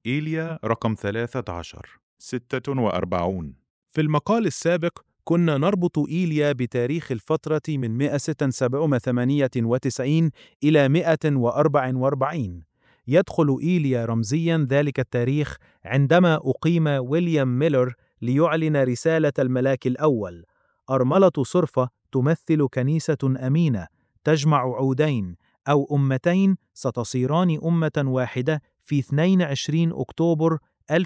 إيليا رقم 13 46. في المقال السابق كنا نربط إيليا بتاريخ الفترة من 1798 إلى 144. يدخل إيليا رمزياً ذلك التاريخ عندما أقيم ويليام ميلر ليعلن رسالة الملاك الأول. أرملة صرفة تمثل كنيسة أمينة تجمع عودين أو أمتين ستصيران أمة واحدة في 22 أكتوبر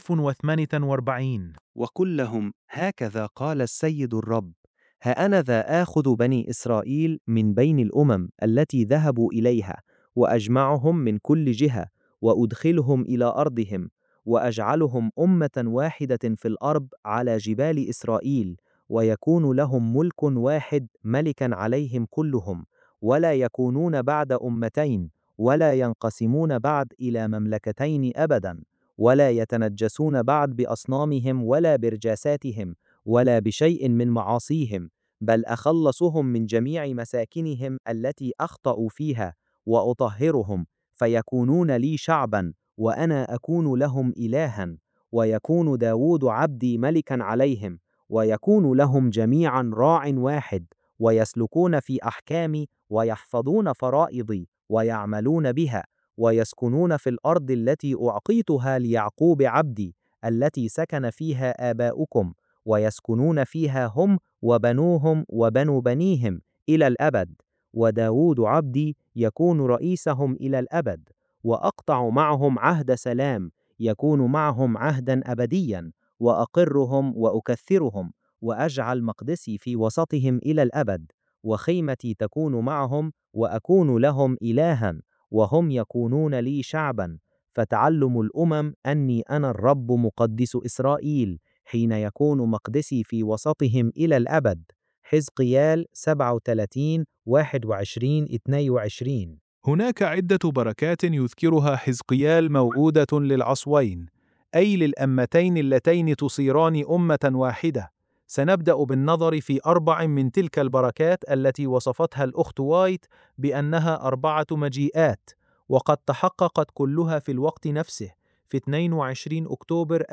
1048. وقل لهم: هكذا قال السيد الرب: ها أنا ذا آخذ بني إسرائيل من بين الأمم التي ذهبوا إليها، وأجمعهم من كل جهة، وأدخلهم إلى أرضهم، وأجعلهم أمة واحدة في الأرض على جبال إسرائيل، ويكون لهم ملك واحد ملكا عليهم كلهم، ولا يكونون بعد أمتين، ولا ينقسمون بعد إلى مملكتين أبدا، ولا يتنجسون بعد بأصنامهم ولا برجاساتهم ولا بشيء من معاصيهم، بل أخلصهم من جميع مساكنهم التي أخطأوا فيها، وأطهرهم فيكونون لي شعبا، وأنا أكون لهم إلها، ويكون داود عبدي ملكا عليهم، ويكون لهم جميعا راع واحد، ويسلكون في أحكامي، ويحفظون فرائضي، ويعملون بها، ويسكنون في الأرض التي أعطيتها ليعقوب عبدي، التي سكن فيها آباؤكم، ويسكنون فيها هم وبنوهم وبنو بنيهم إلى الأبد، وداود عبدي يكون رئيسهم إلى الأبد، وأقطع معهم عهد سلام، يكون معهم عهدا أبديا، وأقرهم وأكثرهم، وأجعل مقدسي في وسطهم إلى الأبد، وخيمتي تكون معهم، وأكون لهم إلها، وهم يكونون لي شعبا، فتعلموا الأمم أني أنا الرب مقدس إسرائيل، حين يكون مقدسي في وسطهم إلى الأبد. حزقيال 37 21 22. هناك عدة بركات يذكرها حزقيال موعودة للعصوين، أي للأمتين اللتين تصيران أمة واحدة. سنبدأ بالنظر في 4 من تلك البركات التي وصفتها الأخت وايت بأنها 4 مجيئات، وقد تحققت كلها في الوقت نفسه في 22 أكتوبر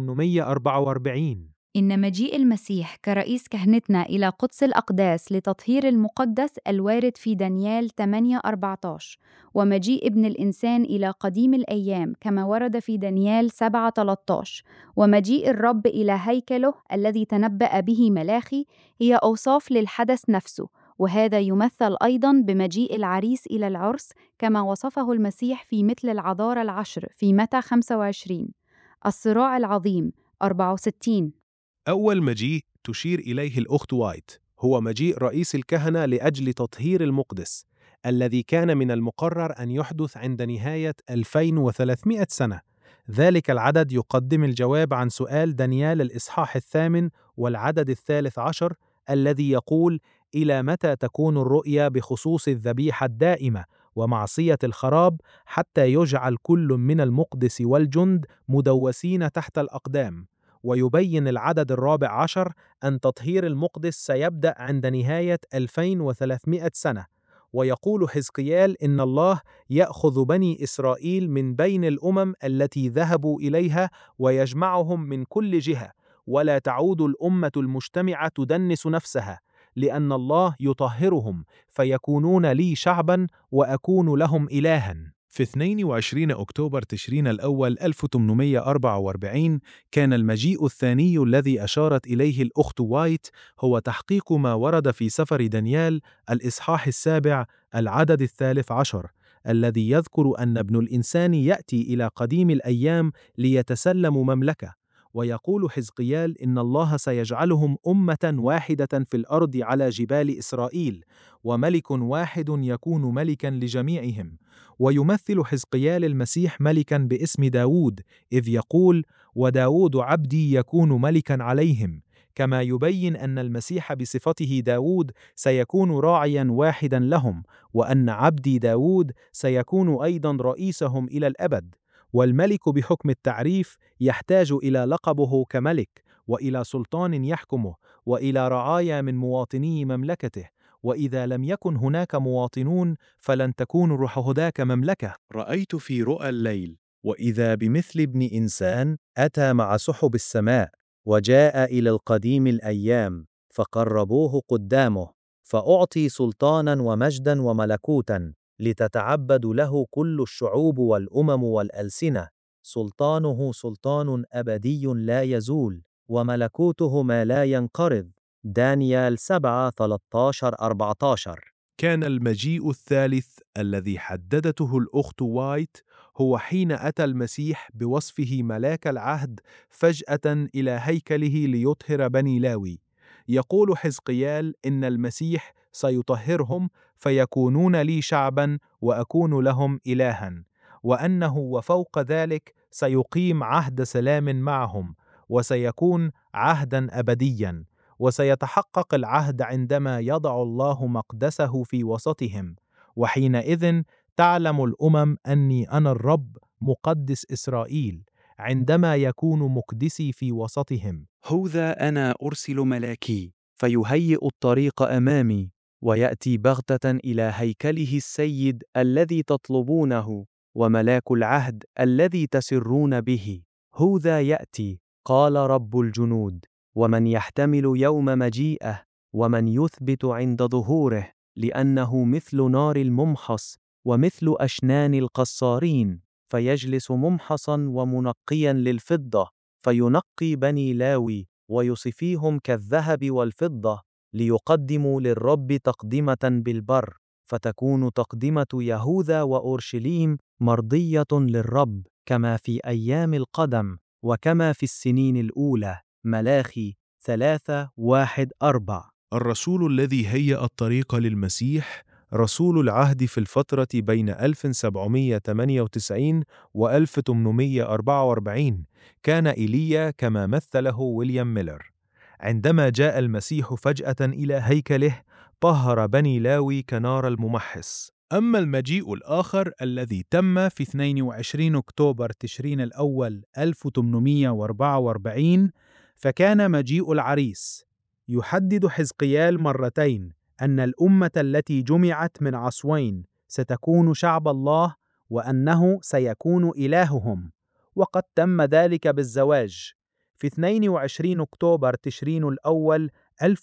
1844. إن مجيء المسيح كرئيس كهنتنا إلى قدس الأقداس لتطهير المقدس الوارد في دانيال 8:14، ومجيء ابن الإنسان إلى قديم الأيام كما ورد في دانيال 7:13، ومجيء الرب إلى هيكله الذي تنبأ به ملاخي، هي أوصاف للحدث نفسه، وهذا يمثل أيضاً بمجيء العريس إلى العرس كما وصفه المسيح في مثل العذارى العشر في متى 25. الصراع العظيم 64. أول مجيء تشير إليه الأخت وايت هو مجيء رئيس الكهنة لأجل تطهير المقدس، الذي كان من المقرر أن يحدث عند نهاية 2300 سنة. ذلك العدد يقدم الجواب عن سؤال دانيال الإصحاح 8 والعدد 13 الذي يقول: إلى متى تكون الرؤيا بخصوص الذبيحة الدائمة ومعصية الخراب، حتى يجعل كل من المقدس والجند مدوسين تحت الأقدام. ويبين العدد 14 أن تطهير المقدس سيبدأ عند نهاية 2300 سنة. ويقول حزقيال إن الله يأخذ بني إسرائيل من بين الأمم التي ذهبوا إليها ويجمعهم من كل جهة، ولا تعود الأمة المجتمعة تدنس نفسها، لأن الله يطهرهم فيكونون لي شعبا وأكون لهم إلها. في 22 أكتوبر تشرين الأول 1844 كان المجيء الثاني الذي أشارت إليه الأخت وايت هو تحقيق ما ورد في سفر دانيال الإصحاح 7 العدد 13، الذي يذكر أن ابن الإنسان يأتي إلى قديم الأيام ليتسلم مملكة. ويقول حزقيال إن الله سيجعلهم أمة واحدة في الأرض على جبال إسرائيل، وملك واحد يكون ملكا لجميعهم. ويمثل حزقيال المسيح ملكا باسم داود، إذ يقول: وداود عبدي يكون ملكا عليهم، كما يبين أن المسيح بصفته داود سيكون راعيا واحدا لهم، وأن عبدي داود سيكون أيضا رئيسهم إلى الأبد. والملك بحكم التعريف يحتاج إلى لقبه كملك، وإلى سلطان يحكمه، وإلى رعايا من مواطني مملكته، وإذا لم يكن هناك مواطنون فلن تكون رعاة مملكة. رأيت في رؤى الليل وإذا بمثل ابن إنسان أتى مع سحب السماء، وجاء إلى القديم الأيام، فقربوه قدامه، فأعطي سلطانا ومجدا وملكوتا، لتتعبد له كل الشعوب والأمم والألسنة. سلطانه سلطان أبدي لا يزول، وملكوته ما لا ينقرض. دانيال 7:13-14. كان المجيء الثالث الذي حددته الأخت وايت هو حين أتى المسيح بوصفه ملاك العهد فجأة إلى هيكله ليطهر بني لاوي. يقول حزقيال إن المسيح سيطهرهم فيكونون لي شعبا وأكون لهم إلها، وأنه وفوق ذلك سيقيم عهد سلام معهم، وسيكون عهدا أبديا، وسيتحقق العهد عندما يضع الله مقدسه في وسطهم، وحينئذ تعلم الأمم أني أنا الرب مقدس إسرائيل، عندما يكون مقدسي في وسطهم. هوذا أنا أرسل ملاكي فيهيئ الطريق أمامي، ويأتي بغتة إلى هيكله السيد الذي تطلبونه، وملاك العهد الذي تسرون به. هوذا يأتي، قال رب الجنود، ومن يحتمل يوم مجيئه، ومن يثبت عند ظهوره، لأنه مثل نار الممحص، ومثل أشنان القصارين، فيجلس ممحصا ومنقيا للفضة، فينقي بني لاوي ويصفيهم كالذهب والفضة، ليقدموا للرب تقدمة بالبر، فتكون تقدمة يهوذا وأورشليم مرضية للرب، كما في أيام القدم، وكما في السنين الأولى. ملاخي 3:1-4. الرسول الذي هيأ الطريق للمسيح رسول العهد في الفترة بين 1798 و 1844 كان إيليا، كما مثله ويليام ميلر. عندما جاء المسيح فجأة إلى هيكله طهر بني لاوي كنار الممحص. أما المجيء الآخر الذي تم في 22 أكتوبر تشرين الأول 1844 فكان مجيء العريس. يحدد حزقيال مرتين أن الأمة التي جمعت من عصوين ستكون شعب الله، وأنه سيكون إلههم، وقد تم ذلك بالزواج. في 22 أكتوبر تشرين الأول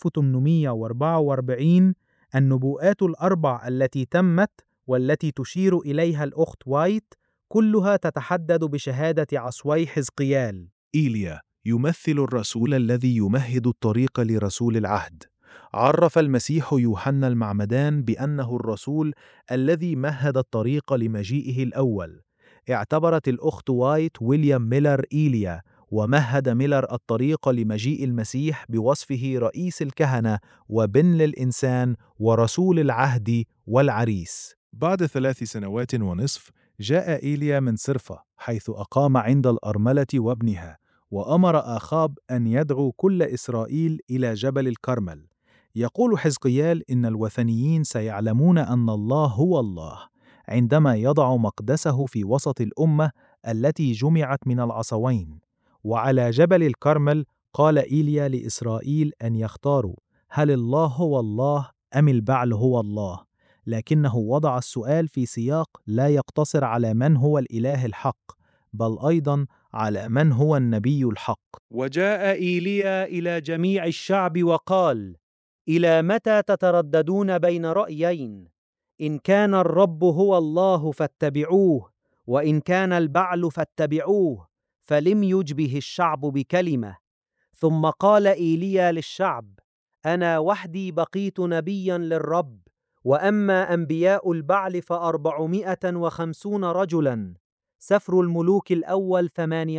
1844 النبوءات الأربع التي تمت والتي تشير إليها الأخت وايت كلها تتحدد بشهادة عصوي حزقيال. إيليا يمثل الرسول الذي يمهد الطريق لرسول العهد. عرف المسيح يوحنا المعمدان بأنه الرسول الذي مهد الطريق لمجيئه الأول. اعتبرت الأخت وايت ويليام ميلر إيليا، ومهد ميلر الطريق لمجيء المسيح بوصفه رئيس الكهنة وبن للإنسان ورسول العهد والعريس. بعد 3 سنوات ونصف جاء إيليا من صرفة، حيث أقام عند الأرملة وابنها، وأمر آخاب أن يدعو كل إسرائيل إلى جبل الكرمل. يقول حزقيال إن الوثنيين سيعلمون أن الله هو الله عندما يضع مقدسه في وسط الأمة التي جمعت من العصوين. وعلى جبل الكرمل قال إيليا لإسرائيل أن يختاروا هل الله هو الله أم البعل هو الله، لكنه وضع السؤال في سياق لا يقتصر على من هو الإله الحق، بل أيضا على من هو النبي الحق. وجاء إيليا إلى جميع الشعب وقال: إلى متى تترددون بين رأيين؟ إن كان الرب هو الله فاتبعوه، وإن كان البعل فاتبعوه، فلم يجبه الشعب بكلمة. ثم قال إيليا للشعب: أنا وحدي بقيت نبيا للرب، وأما أنبياء البعل ف450 رجلا. سفر الملوك الأول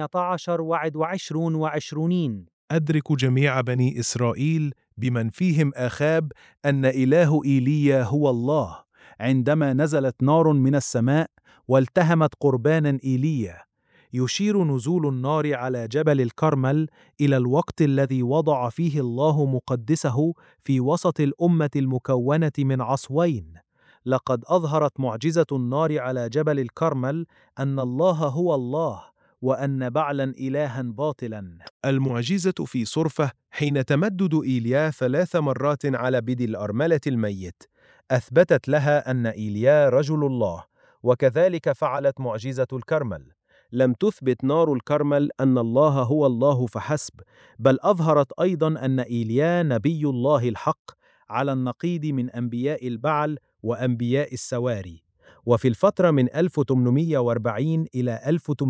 18:21. أدرك جميع بني إسرائيل بمن فيهم آخاب أن إله إيليا هو الله، عندما نزلت نار من السماء والتهمت قربانا إيليا. يشير نزول النار على جبل الكرمل إلى الوقت الذي وضع فيه الله مقدسه في وسط الأمة المكونة من عصوين. لقد أظهرت معجزة النار على جبل الكرمل أن الله هو الله، وأن بعلا إلها باطلا. المعجزة في صرفة حين تمدد إيليا 3 مرات على بدي الأرملة الميت أثبتت لها أن إيليا رجل الله، وكذلك فعلت معجزة الكرمل. لم تثبت نار الكرمل أن الله هو الله فحسب، بل أظهرت أيضاً أن إيليا نبي الله الحق، على النقيض من أنبياء البعل وأنبياء السواري. وفي الفترة من 1840 إلى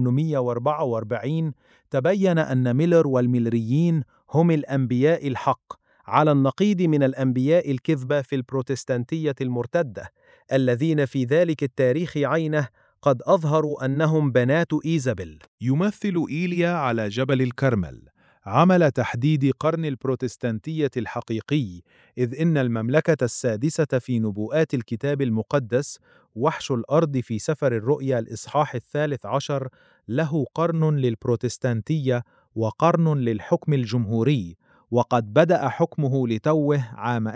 1844 تبين أن ميلر والميلريين هم الأنبياء الحق، على النقيض من الأنبياء الكذبة في البروتستانتية المرتدة، الذين في ذلك التاريخ عينه قد أظهروا أنهم بنات إيزابل. يمثل إيليا على جبل الكرمل عمل تحديد قرن البروتستانتية الحقيقي، إذ إن المملكة السادسة في نبوءات الكتاب المقدس وحش الأرض في سفر الرؤيا الإصحاح 13 له قرن للبروتستانتية وقرن للحكم الجمهوري، وقد بدأ حكمه لتوه عام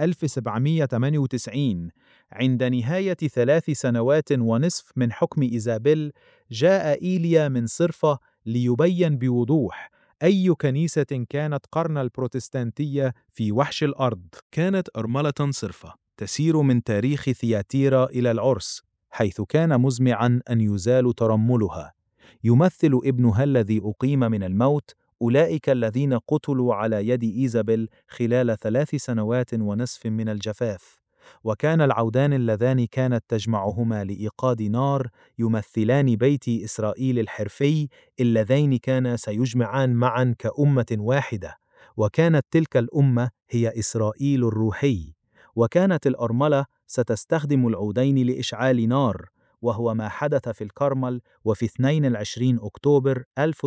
1798. عند نهاية 3 سنوات ونصف من حكم إيزابيل جاء إيليا من صرفة ليبين بوضوح أي كنيسة كانت قرن البروتستانتية في وحش الأرض. كانت أرملة صرفة تسير من تاريخ ثياتيرا إلى العرس، حيث كان مزمعاً أن يزال ترملها. يمثل ابنها الذي أقيم من الموت أولئك الذين قتلوا على يد إيزابل خلال 3 سنوات ونصف من الجفاف. وكان العودان اللذان كانت تجمعهما لإيقاد نار يمثلان بيت إسرائيل الحرفي، اللذين كانا سيجمعان معا كأمة واحدة، وكانت تلك الأمة هي إسرائيل الروحي. وكانت الأرملة ستستخدم العودين لإشعال نار، وهو ما حدث في الكرمل وفي 22 أكتوبر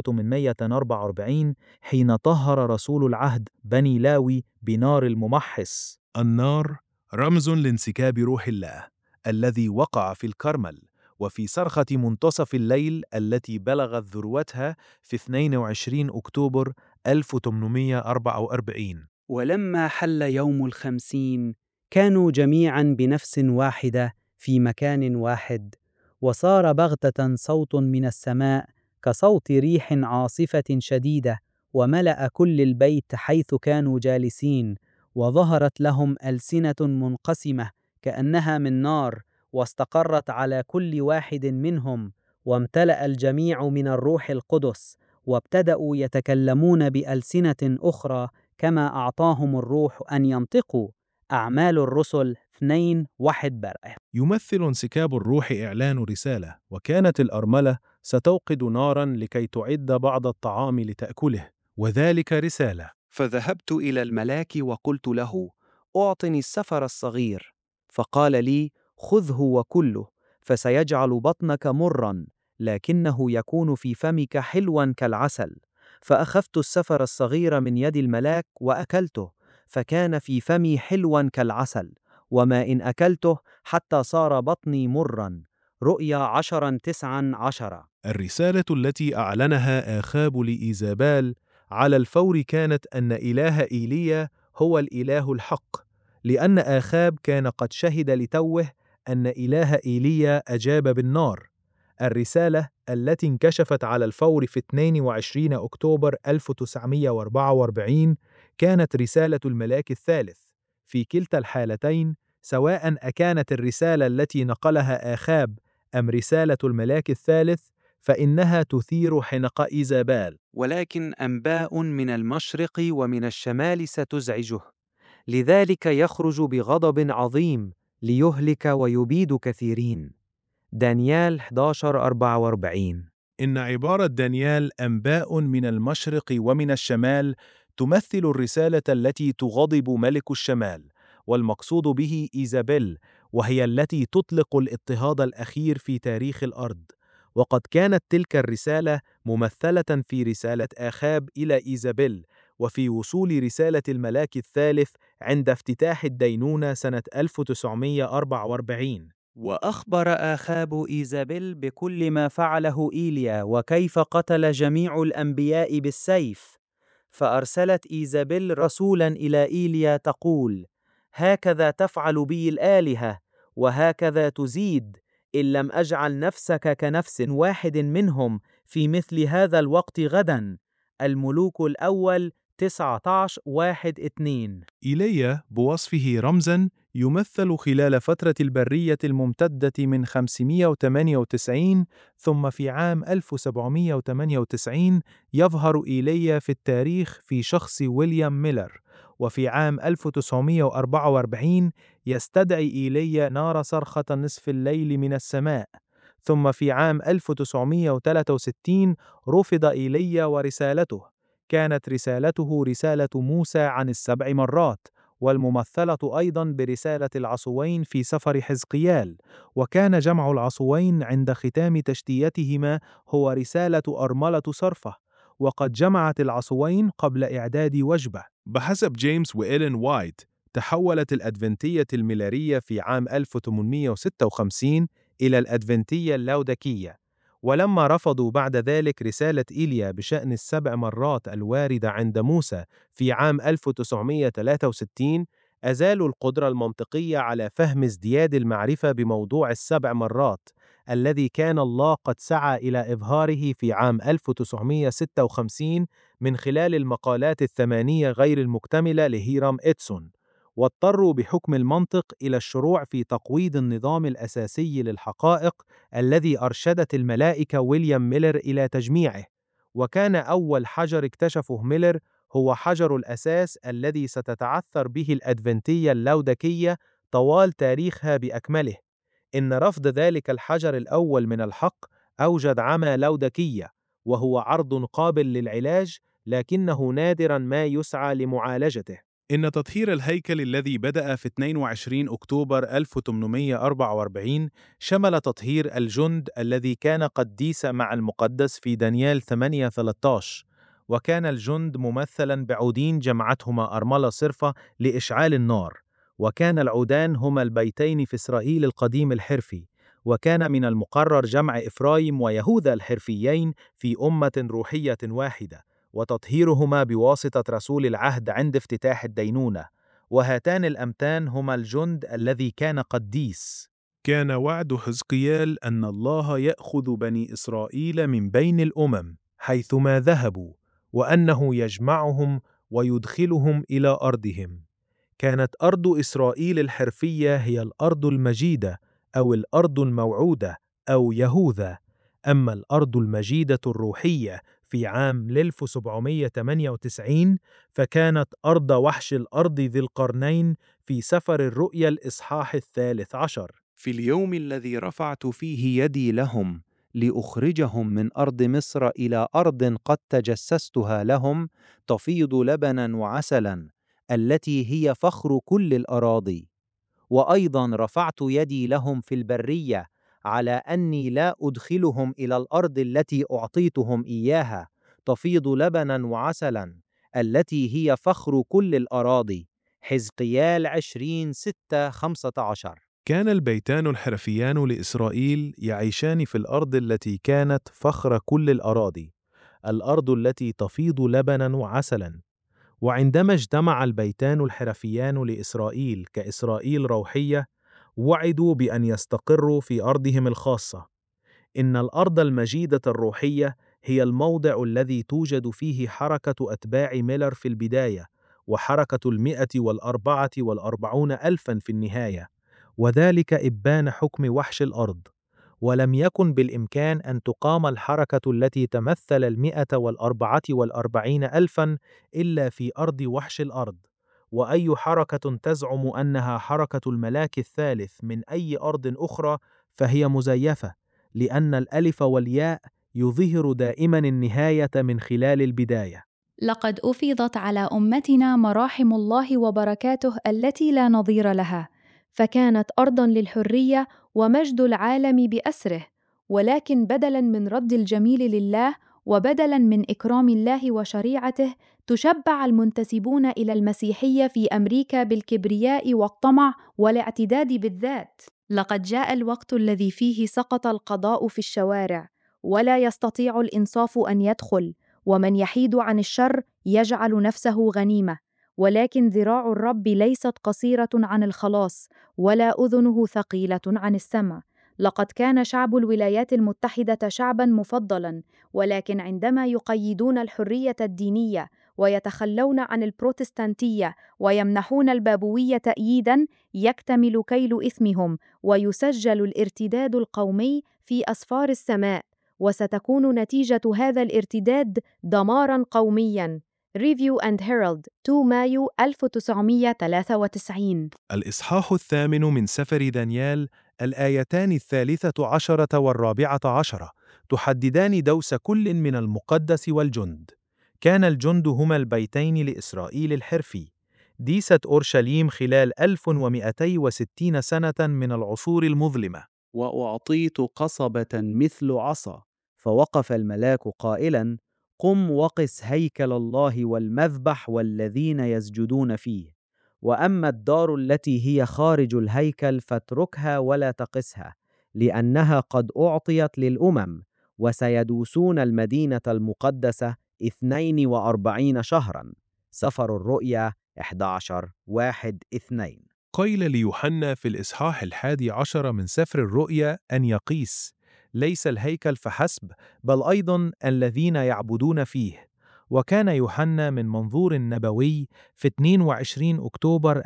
1844 حين طهر رسول العهد بني لاوي بنار الممحص. النار رمز لانسكاب روح الله الذي وقع في الكرمل، وفي صرخة منتصف الليل التي بلغت ذروتها في 22 أكتوبر 1844. ولما حل يوم 50 كانوا جميعا بنفس واحدة في مكان واحد، وصار بغتة صوت من السماء كصوت ريح عاصفة شديدة، وملأ كل البيت حيث كانوا جالسين، وظهرت لهم ألسنة منقسمة كأنها من نار، واستقرت على كل واحد منهم، وامتلأ الجميع من الروح القدس، وابتدأوا يتكلمون بألسنة أخرى كما أعطاهم الروح أن ينطقوا. أعمال الرسل 2:1. يمثل انسكاب الروح إعلان رسالة، وكانت الأرملة ستوقد ناراً لكي تعد بعض الطعام لتأكله، وذلك رسالة. فذهبت إلى الملاك وقلت له: أعطني السفر الصغير. فقال لي: خذه وكله، فسيجعل بطنك مراً، لكنه يكون في فمك حلواً كالعسل. فأخذت السفر الصغير من يد الملاك وأكلته، فكان في فمي حلواً كالعسل، وما إن أكلته حتى صار بطني مراً. رؤيا 10:9-10. الرسالة التي أعلنها آخاب لإيزابال على الفور كانت أن إله إيليا هو الإله الحق، لأن آخاب كان قد شهد لتوه أن إله إيليا أجاب بالنار. الرسالة التي انكشفت على الفور في 22 أكتوبر 1944 كانت رسالة الملاك الثالث. في كلتا الحالتين، سواء أكانت الرسالة التي نقلها آخاب أم رسالة الملاك الثالث، فإنها تثير حنق إيزابال. ولكن أنباء من المشرق ومن الشمال ستزعجه، لذلك يخرج بغضب عظيم ليهلك ويبيد كثيرين. دانيال 11:44. إن عبارة دانيال أنباء من المشرق ومن الشمال تمثل الرسالة التي تغضب ملك الشمال، والمقصود به إيزابيل، وهي التي تطلق الاضطهاد الأخير في تاريخ الأرض. وقد كانت تلك الرسالة ممثلة في رسالة آخاب إلى إيزابيل، وفي وصول رسالة الملاك الثالث عند افتتاح الدينونة سنة 1944. وأخبر آخاب إيزابيل بكل ما فعله إيليا وكيف قتل جميع الأنبياء بالسيف. فأرسلت إيزابيل رسولا إلى إيليا تقول: هكذا تفعل بي الآلهة، وهكذا تزيد، إن لم أجعل نفسك كنفس واحد منهم في مثل هذا الوقت غدا. الملوك الأول 19:1-2. إيليا بوصفه رمزاً يمثل خلال فترة البرية الممتدة من 598 ثم في عام 1798 يظهر إيليا في التاريخ في شخص ويليام ميلر، وفي عام 1944 يستدعي إيليا نار صرخة نصف الليل من السماء، ثم في عام 1963 رفض إيليا ورسالته. كانت رسالته رسالة موسى عن ال7 مرات، والممثلة أيضاً برسالة العصوين في سفر حزقيال، وكان جمع العصوين عند ختام تشتيتهما هو رسالة أرملة صرفة، وقد جمعت العصوين قبل إعداد وجبة. بحسب جيمس وإيلين وايت، تحولت الأدفنتية الميلارية في عام 1856 إلى الأدفنتية اللودكية، ولما رفضوا بعد ذلك رسالة إيليا بشأن ال7 مرات الواردة عند موسى في عام 1963، أزالوا القدرة المنطقية على فهم ازدياد المعرفة بموضوع ال7 مرات الذي كان الله قد سعى إلى إظهاره في عام 1956 من خلال المقالات ال8 غير المكتملة لهيرام إدسون، واضطروا بحكم المنطق إلى الشروع في تقويض النظام الأساسي للحقائق الذي أرشدت الملائكة ويليام ميلر إلى تجميعه. وكان أول حجر اكتشفه ميلر هو حجر الأساس الذي ستتعثر به الأدفنتية اللودكية طوال تاريخها بأكمله. إن رفض ذلك الحجر الأول من الحق أوجد عمى لودكية، وهو عرض قابل للعلاج لكنه نادراً ما يسعى لمعالجته. إن تطهير الهيكل الذي بدأ في 22 أكتوبر 1844 شمل تطهير الجند الذي كان قديس مع المقدس في دانيال 8:13، وكان الجند ممثلا بعودين جمعتهما أرملة صرفة لإشعال النار، وكان العودان هما البيتين في إسرائيل القديم الحرفي، وكان من المقرر جمع إفرايم ويهوذا الحرفيين في أمة روحية واحدة، وتطهيرهما بواسطة رسول العهد عند افتتاح الدينونة، وهاتان الأمتان هما الجند الذي كان قديس. كان وعد حزقيال أن الله يأخذ بني إسرائيل من بين الأمم حيثما ذهبوا، وأنه يجمعهم ويدخلهم إلى أرضهم. كانت أرض إسرائيل الحرفية هي الأرض المجيدة أو الأرض الموعودة أو يهوذا، أما الأرض المجيدة الروحية في عام 1798 فكانت أرض وحش الأرض ذي القرنين في سفر الرؤيا الإصحاح 13. في اليوم الذي رفعت فيه يدي لهم لأخرجهم من أرض مصر إلى أرض قد تجسستها لهم تفيض لبنا وعسلا، التي هي فخر كل الأراضي. وأيضا رفعت يدي لهم في البرية على أني لا أدخلهم إلى الأرض التي أعطيتهم إياها تفيض لبنا وعسلا، التي هي فخر كل الأراضي. حزقيال 20:6-15. كان البيتان الحرفيان لإسرائيل يعيشان في الأرض التي كانت فخر كل الأراضي، الأرض التي تفيض لبنا وعسلا. وعندما اجتمع البيتان الحرفيان لإسرائيل كإسرائيل روحية، وعدوا بأن يستقروا في أرضهم الخاصة. إن الأرض المجيدة الروحية هي الموضع الذي توجد فيه حركة أتباع ميلر في البداية، وحركة 144,000 في النهاية، وذلك إبان حكم وحش الأرض. ولم يكن بالإمكان أن تقام الحركة التي تمثل 144,000 إلا في أرض وحش الأرض، وأي حركة تزعم أنها حركة الملاك الثالث من أي أرض أخرى فهي مزيفة، لأن الألف والياء يظهر دائما النهاية من خلال البداية. لقد أفيضت على أمتنا مراحم الله وبركاته التي لا نظير لها، فكانت أرضاً للحرية ومجد العالم بأسره، ولكن بدلاً من رد الجميل لله وبدلاً من إكرام الله وشريعته، تشبع المنتسبون إلى المسيحية في أمريكا بالكبرياء والطمع والاعتداد بالذات. لقد جاء الوقت الذي فيه سقط القضاء في الشوارع، ولا يستطيع الإنصاف أن يدخل، ومن يحيد عن الشر يجعل نفسه غنيمة. ولكن ذراع الرب ليست قصيرة عن الخلاص، ولا أذنه ثقيلة عن السمع. لقد كان شعب الولايات المتحدة شعباً مفضلاً، ولكن عندما يقيدون الحرية الدينية ويتخلون عن البروتستانتية ويمنحون البابوية تأييداً، يكتمل كيل إثمهم ويسجل الارتداد القومي في أسفار السماء، وستكون نتيجة هذا الارتداد دماراً قومياً. Review and Herald 2 مايو 1993. الإصحاح 8 من سفر دانيال، الآيتان 13 و14 تحددان دوس كل من المقدس والجند. كان الجند هما البيتين لإسرائيل الحرفي. ديست أورشليم خلال 1260 سنة من العصور المظلمة. وأعطيت قصبة مثل عصا، فوقف الملاك قائلاً: قم وقس هيكل الله والمذبح والذين يسجدون فيه، وأما الدار التي هي خارج الهيكل فاتركها ولا تقسها، لأنها قد أعطيت للأمم، وسيدوسون المدينة المقدسة 42 شهراً. سفر الرؤيا 11:1-2. قيل ليوحنا في الإصحاح 11 من سفر الرؤيا أن يقيس ليس الهيكل فحسب، بل أيضاً الذين يعبدون فيه. وكان يوحنا من منظور نبوي في 22 أكتوبر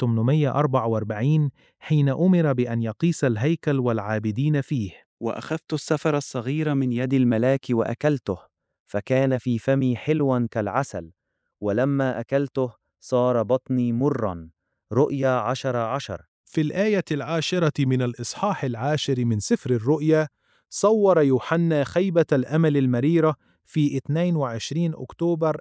1844 حين أمر بأن يقيس الهيكل والعابدين فيه. وأخذت السفر الصغير من يد الملاك وأكلته، فكان في فمي حلوا كالعسل، ولما أكلته صار بطني مرا. رؤيا 10:10. في الآية 10 من الإصحاح 10 من سفر الرؤيا، صور يوحنا خيبة الأمل المريرة في 22 أكتوبر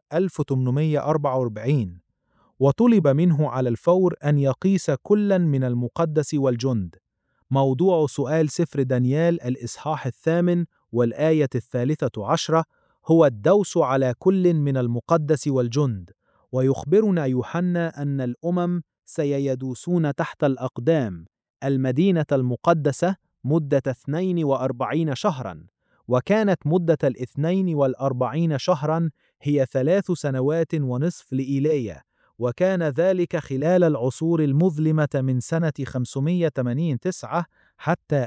1844، وطلب منه على الفور أن يقيس كلاً من المقدس والجند. موضوع سؤال سفر دانيال الإصحاح 8 والآية 13 هو الدوس على كل من المقدس والجند، ويخبرنا يوحنا أن الأمم سيدوسون تحت الأقدام المدينة المقدسة مدة 42 شهراً، وكانت مدة 42 شهراً هي 3 سنوات ونصف لإيليا، وكان ذلك خلال العصور المظلمة من سنة 589 حتى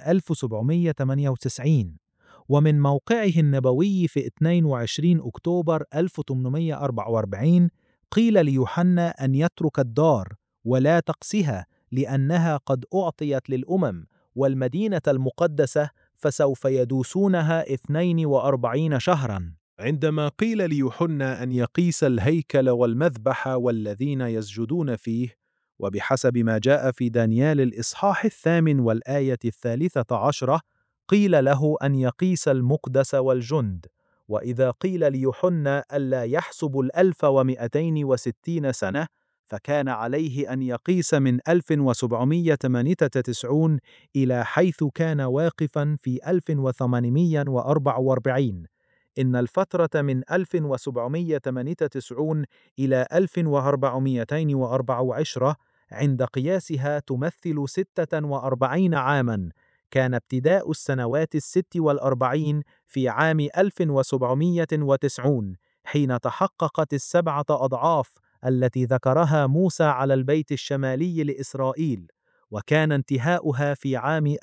1798. ومن موقعه النبوي في 22 أكتوبر 1844 قيل ليوحنا أن يترك الدار ولا تقسها، لأنها قد أعطيت للأمم، والمدينة المقدسة فسوف يدوسونها 42 شهراً. عندما قيل ليوحنا أن يقيس الهيكل والمذبح والذين يسجدون فيه، وبحسب ما جاء في دانيال الإصحاح 8 والآية 13 قيل له أن يقيس المقدس والجند. وإذا قيل ليوحنا ألا يحسب 1260 سنة، فكان عليه أن يقيس من 1798 إلى حيث كان واقفاً في 1844. إن الفترة من 1798 إلى 1424 عند قياسها تمثل 46 عاماً. كان ابتداء السنوات 46 في عام 1790 حين تحققت 7 أضعاف التي ذكرها موسى على البيت الشمالي لإسرائيل، وكان انتهاؤها في عام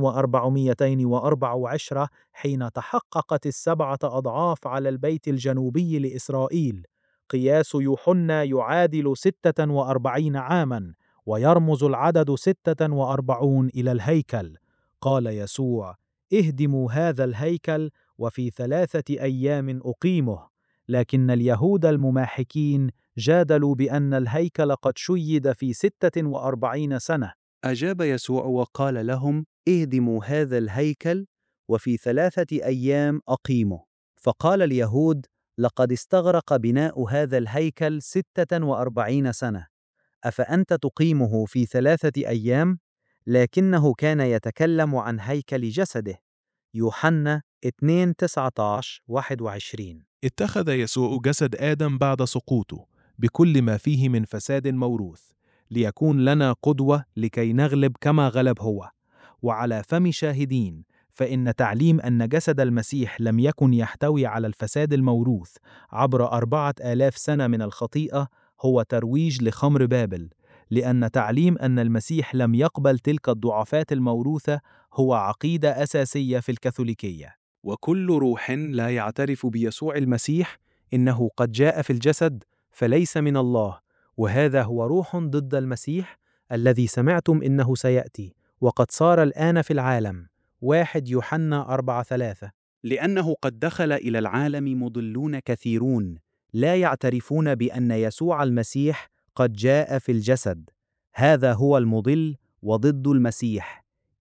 1424 حين تحققت 7 أضعاف على البيت الجنوبي لإسرائيل. قياس يوحنا يعادل 46 عاماً، ويرمز العدد 46 إلى الهيكل. قال يسوع: اهدموا هذا الهيكل وفي 3 أيام أقيمه. لكن اليهود المماحكين جادلوا بأن الهيكل قد شيد في 46 سنة. أجاب يسوع وقال لهم: اهدموا هذا الهيكل وفي 3 أيام أقيمه. فقال اليهود: لقد استغرق بناء هذا الهيكل 46 سنة، أفأنت تقيمه في 3 أيام؟ لكنه كان يتكلم عن هيكل جسده. يوحنا 2:19-21. اتخذ يسوع جسد آدم بعد سقوطه بكل ما فيه من فساد موروث، ليكون لنا قدوة لكي نغلب كما غلب هو. وعلى فم شاهدين، فإن تعليم أن جسد المسيح لم يكن يحتوي على الفساد الموروث عبر 4000 سنة من الخطيئة هو ترويج لخمر بابل، لأن تعليم أن المسيح لم يقبل تلك الضعفات الموروثة هو عقيدة أساسية في الكاثوليكية. وكل روح لا يعترف بيسوع المسيح إنه قد جاء في الجسد فليس من الله، وهذا هو روح ضد المسيح الذي سمعتم إنه سيأتي وقد صار الآن في العالم. 1 يوحنا 4:3. لأنه قد دخل إلى العالم مضلون كثيرون لا يعترفون بأن يسوع المسيح قد جاء في الجسد، هذا هو المضل وضد المسيح.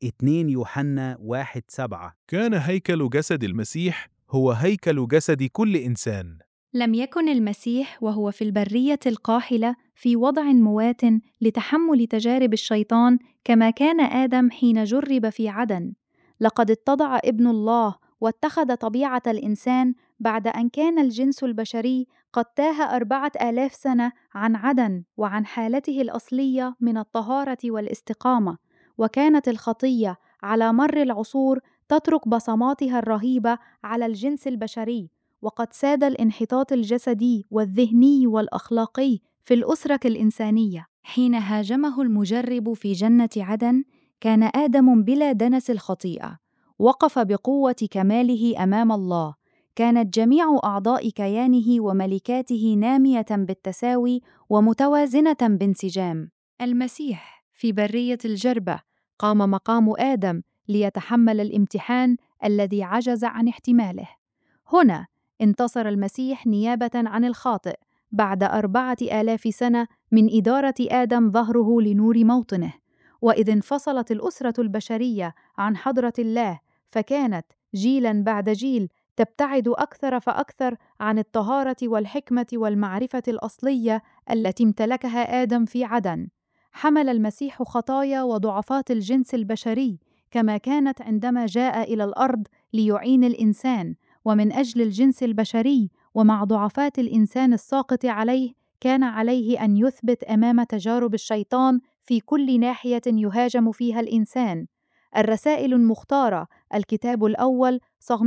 2 يوحنا 1:7. كان هيكل جسد المسيح هو هيكل جسد كل إنسان. لم يكن المسيح وهو في البرية القاحلة في وضع موات لتحمل تجارب الشيطان كما كان آدم حين جرب في عدن. لقد اتضع ابن الله واتخذ طبيعة الإنسان بعد أن كان الجنس البشري قد تاه 4000 سنة عن عدن وعن حالته الأصلية من الطهارة والاستقامة، وكانت الخطية على مر العصور تترك بصماتها الرهيبة على الجنس البشري، وقد ساد الانحطاط الجسدي والذهني والأخلاقي في الأسرة الإنسانية. حين هاجمه المجرب في جنة عدن، كان آدم بلا دنس الخطيئة، وقف بقوة كماله أمام الله، كانت جميع أعضاء كيانه وملكاته نامية بالتساوي ومتوازنة بانسجام. المسيح في برية الجربة قام مقام آدم ليتحمل الامتحان الذي عجز عن احتماله. هنا انتصر المسيح نيابة عن الخاطئ بعد 4000 سنة من إدارة آدم ظهره لنور موطنه. وإذ انفصلت الأسرة البشرية عن حضرة الله، فكانت جيلاً بعد جيل تبتعد أكثر فأكثر عن الطهارة والحكمة والمعرفة الأصلية التي امتلكها آدم في عدن. حمل المسيح خطايا وضعفات الجنس البشري كما كانت عندما جاء إلى الأرض ليعين الإنسان، ومن أجل الجنس البشري ومع ضعفات الإنسان الساقط عليه كان عليه أن يثبت أمام تجارب الشيطان في كل ناحية يهاجم فيها الإنسان. الرسائل المختارة، الكتاب الأول، صغ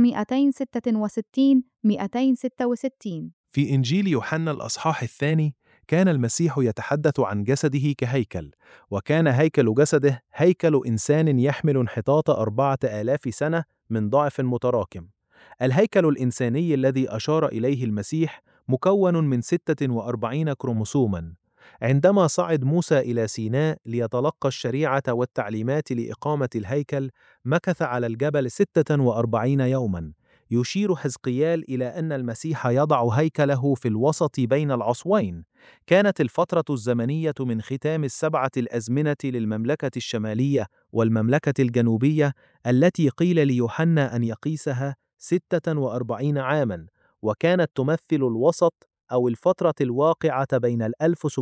266-266. في إنجيل يوحنا الأصحاح 2 كان المسيح يتحدث عن جسده كهيكل، وكان هيكل جسده هيكل إنسان يحمل انحطاط 4000 سنة من ضعف متراكم. الهيكل الإنساني الذي أشار إليه المسيح مكون من 46 كروموسوماً. عندما صعد موسى إلى سيناء ليتلقى الشريعة والتعليمات لإقامة الهيكل، مكث على الجبل 46 يوماً. يشير حزقيال إلى أن المسيح يضع هيكله في الوسط بين العصوين. كانت الفترة الزمنية من ختام ال7 الأزمنة للمملكة الشمالية والمملكة الجنوبية التي قيل ليوحنا أن يقيسها 46 عاماً، وكانت تمثل الوسط أو الفترة الواقعة بين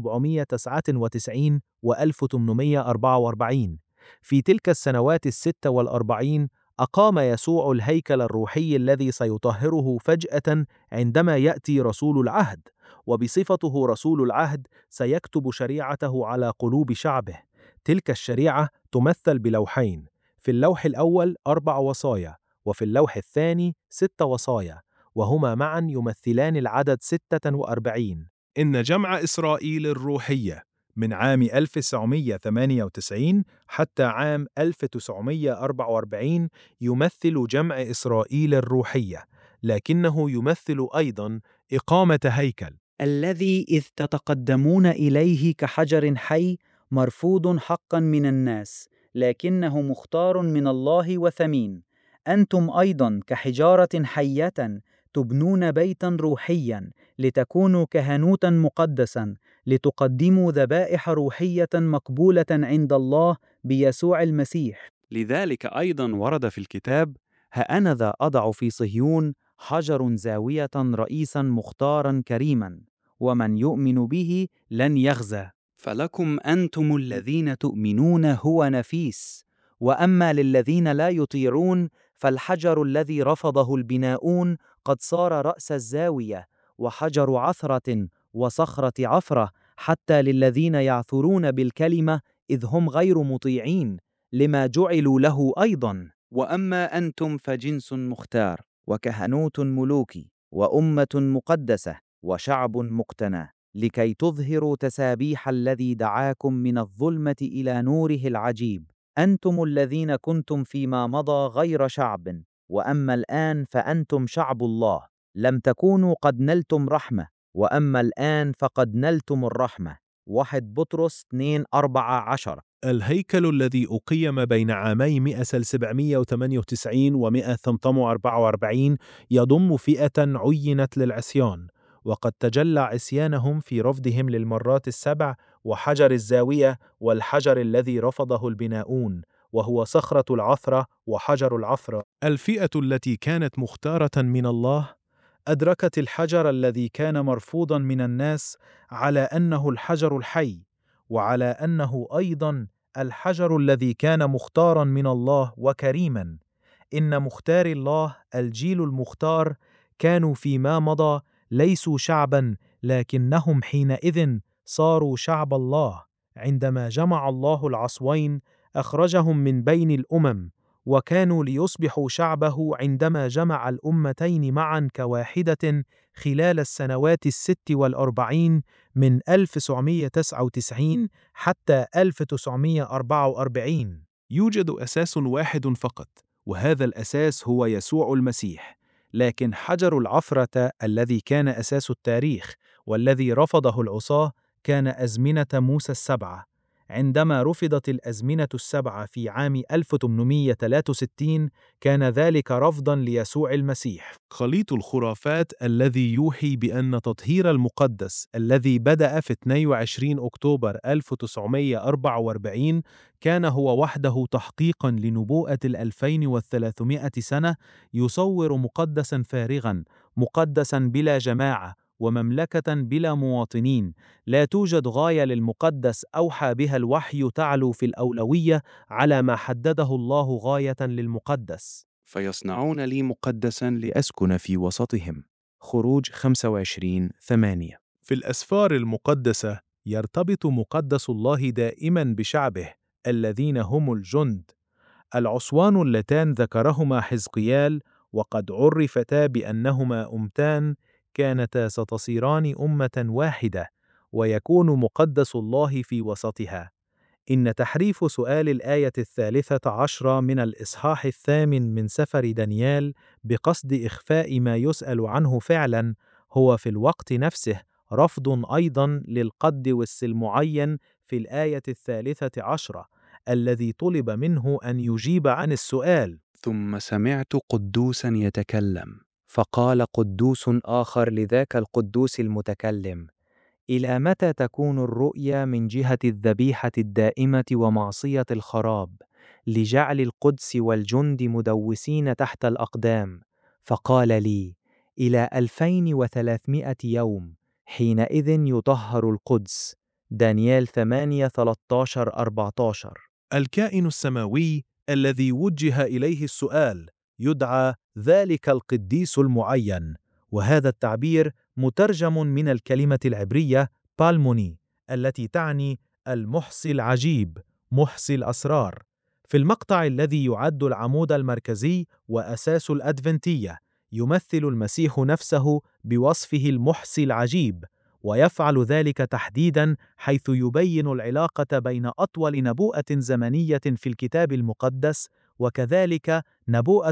1799 و 1844. في تلك السنوات 46 أقام يسوع الهيكل الروحي الذي سيطهره فجأة عندما يأتي رسول العهد، وبصفته رسول العهد سيكتب شريعته على قلوب شعبه. تلك الشريعة تمثل بلوحين، في اللوح الأول 4 وصايا، وفي اللوح الثاني 6 وصايا، وهما معا يمثلان العدد 46. إن جمع إسرائيل الروحية من عام 1998 حتى عام 1944 يمثل جمع إسرائيل الروحية، لكنه يمثل أيضاً إقامة هيكل الذي إذ تتقدمون إليه كحجر حي مرفوض حقا من الناس، لكنه مختار من الله وثمين. أنتم أيضا كحجارة حية تبنون بيتا روحيا لتكونوا كهنوتا مقدسا لتقدموا ذبائح روحية مقبولة عند الله بيسوع المسيح. لذلك أيضا ورد في الكتاب: ها أنا ذا أضع في صهيون حجر زاوية رئيسا مختارا كريما، ومن يؤمن به لن يخزى. فلكم أنتم الذين تؤمنون هو نفيس، وأما للذين لا يطيعون فالحجر الذي رفضه البناؤون قد صار رأس الزاوية، وحجر عثرة وصخرة عفرة، حتى للذين يعثرون بالكلمة إذ هم غير مطيعين لما جعلوا له أيضا. وأما أنتم فجنس مختار وكهنوت ملوكي وأمة مقدسة وشعب مقتنى، لكي تظهروا تسابيح الذي دعاكم من الظلمة إلى نوره العجيب. أنتم الذين كنتم فيما مضى غير شعب، وأما الآن فأنتم شعب الله، لم تكونوا قد نلتم رحمة، وأما الآن فقد نلتم الرحمة. 1 بطرس 2:14. الهيكل الذي أقيم بين عامي 1798 و 1844 يضم فئة عينت للعصيان، وقد تجلى عصيانهم في رفضهم للمرات السبع وحجر الزاوية والحجر الذي رفضه البناؤون، وهو صخرة العثرة وحجر العثرة. الفئة التي كانت مختارة من الله أدركت الحجر الذي كان مرفوضا من الناس على أنه الحجر الحي، وعلى أنه أيضا الحجر الذي كان مختارا من الله وكريما. إن مختاري الله الجيل المختار كانوا فيما مضى ليسوا شعبا، لكنهم حينئذ صاروا شعب الله. عندما جمع الله العصوين أخرجهم من بين الأمم، وكانوا ليصبحوا شعبه عندما جمع الأمتين معا كواحدة خلال السنوات 46 من 1999 حتى 1944. يوجد أساس واحد فقط، وهذا الأساس هو يسوع المسيح. لكن حجر العثرة الذي كان أساس التاريخ والذي رفضه العصاة كان أزمنة موسى السبعة. عندما رفضت الأزمنة السبعة في عام 1863 كان ذلك رفضاً ليسوع المسيح. خليط الخرافات الذي يوحي بأن تطهير المقدس الذي بدأ في 22 أكتوبر 1944 كان هو وحده تحقيقاً لنبوءة 2300 سنة، يصور مقدساً فارغاً، مقدساً بلا جماعة، ومملكة بلا مواطنين. لا توجد غاية للمقدس أوحى بها الوحي تعلو في الأولوية على ما حدده الله غاية للمقدس. فيصنعون لي مقدسا لأسكن في وسطهم. خروج 25:8. في الأسفار المقدسة يرتبط مقدس الله دائما بشعبه الذين هم الجند. العصوان اللتان ذكرهما حزقيال وقد عرفتا بأنهما أمتان كانتا ستصيران أمة واحدة، ويكون مقدس الله في وسطها. إن تحريف سؤال الآية 13 من الإصحاح 8 من سفر دانيال بقصد إخفاء ما يسأل عنه فعلا هو في الوقت نفسه رفض أيضا للقدوس المعين في الآية 13 الذي طلب منه أن يجيب عن السؤال. ثم سمعت قدوسا يتكلم، فقال قدوس آخر لذاك القدوس المتكلم: إلى متى تكون الرؤيا من جهة الذبيحة الدائمة ومعصية الخراب، لجعل القدس والجند مدوسين تحت الأقدام؟ فقال لي: إلى 2300 يوم، حينئذ يطهر القدس. دانيال 8:13-14. الكائن السماوي الذي وجه إليه السؤال يدعى ذلك القديس المعين، وهذا التعبير مترجم من الكلمة العبرية بالموني التي تعني المحصي العجيب، محصي الأسرار. في المقطع الذي يعد العمود المركزي وأساس الأدفنتية يمثل المسيح نفسه بوصفه المحصي العجيب، ويفعل ذلك تحديداً حيث يبين العلاقة بين أطول نبوءة زمنية في الكتاب المقدس وكذلك نبوءة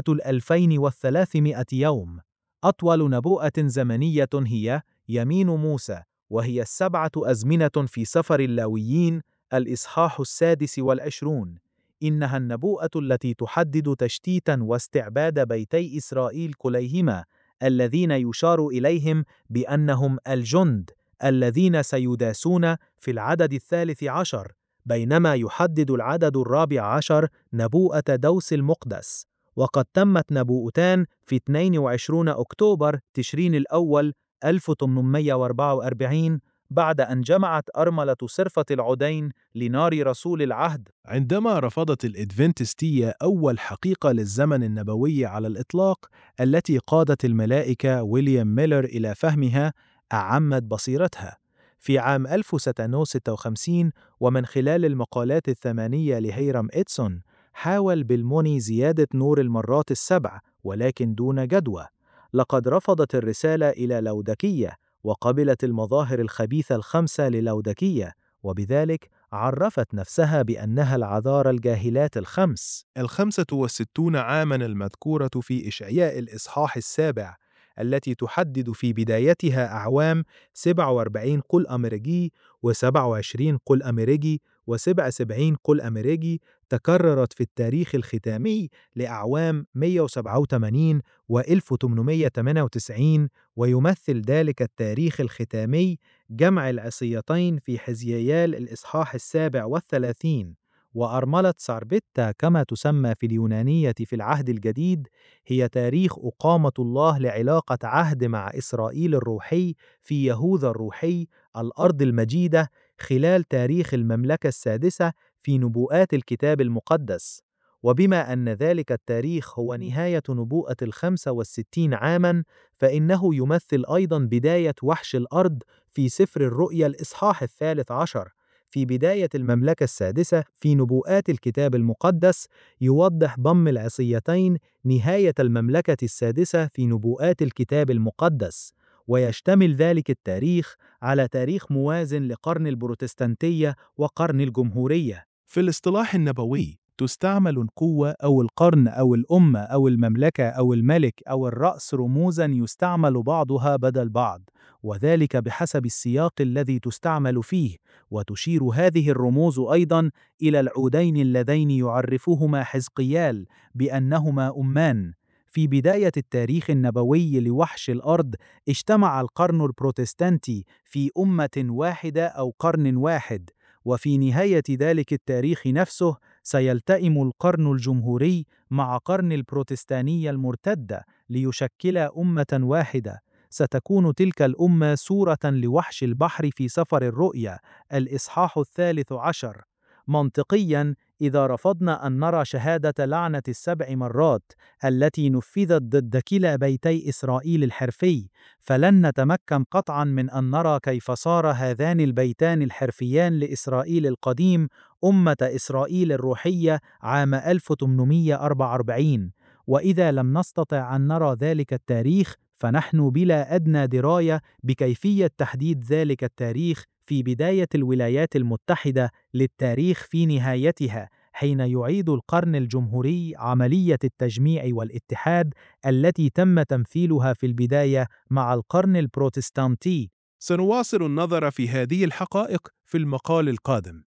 2300 يوم. أطول نبوءة زمنية هي يمين موسى، وهي 7 أزمنة في سفر اللاويين الإصحاح 26. إنها النبوءة التي تحدد تشتيتاً واستعباد بيتي إسرائيل كليهما، الذين يشار إليهم بأنهم الجند الذين سيداسون في العدد 13، بينما يحدد العدد 14 نبوءة دوس المقدس. وقد تمت نبوءتان في 22 أكتوبر تشرين الأول 1844 بعد أن جمعت أرملة صرفة العدين لنار رسول العهد. عندما رفضت الإدفنتستية أول حقيقة للزمن النبوي على الإطلاق التي قادت الملائكة ويليام ميلر إلى فهمها، أعمت بصيرتها. في عام 1656 ومن خلال المقالات 8 لهيرام إدسون حاول بالموني زيادة نور المرات 7 ولكن دون جدوى. لقد رفضت الرسالة إلى لودكية وقبلت المظاهر الخبيثة 5 للودكية، وبذلك عرفت نفسها بأنها العذارى الجاهلات 5. 65 عاماً المذكورة في إشعياء الإصحاح 7 التي تحدد في بدايتها أعوام 47 قل أمريكي و27 قل أمريكي و77 قل أمريكي، تكررت في التاريخ الختامي لأعوام 187 و1898، ويمثل ذلك التاريخ الختامي جمع العصيتين في حزييال الإصحاح 37. وأرملة ساربتة كما تسمى في اليونانية في العهد الجديد هي تاريخ إقامة الله لعلاقة عهد مع إسرائيل الروحي في يهوذا الروحي الأرض المجيدة خلال تاريخ المملكة السادسة في نبوءات الكتاب المقدس. وبما أن ذلك التاريخ هو نهاية نبوءة 65 عاماً، فإنه يمثل أيضاً بداية وحش الأرض في سفر الرؤيا الإصحاح 13. في بداية المملكة السادسة في نبوءات الكتاب المقدس يوضح ضم العصيتين نهاية المملكة السادسة في نبوءات الكتاب المقدس، ويشتمل ذلك التاريخ على تاريخ موازن لقرن البروتستانتية وقرن الجمهورية. في الاصطلاح النبوي تستعمل القوة أو القرن أو الأمة أو المملكة أو الملك أو الرأس رموزاً يستعمل بعضها بدل بعض، وذلك بحسب السياق الذي تستعمل فيه، وتشير هذه الرموز أيضاً إلى العودين اللذين يعرفهما حزقيال بأنهما أمان. في بداية التاريخ النبوي لوحش الأرض اجتمع القرن البروتستانتي في أمة واحدة أو قرن واحد، وفي نهاية ذلك التاريخ نفسه سيلتئم القرن الجمهوري مع قرن البروتستانية المرتدة ليشكل أمة واحدة. ستكون تلك الأمة صورة لوحش البحر في سفر الرؤيا الإصحاح 13. منطقياً، إذا رفضنا أن نرى شهادة لعنة ال7 مرات التي نفذت ضد كلا بيتي إسرائيل الحرفي، فلن نتمكن قطعاً من أن نرى كيف صار هذان البيتان الحرفيان لإسرائيل القديم أمة إسرائيل الروحية عام 1844. وإذا لم نستطع أن نرى ذلك التاريخ، فنحن بلا أدنى دراية بكيفية تحديد ذلك التاريخ في بداية الولايات المتحدة للتاريخ في نهايتها، حين يعيد القرن الجمهوري عملية التجميع والاتحاد التي تم تمثيلها في البداية مع القرن البروتستانتي. سنواصل النظر في هذه الحقائق في المقال القادم.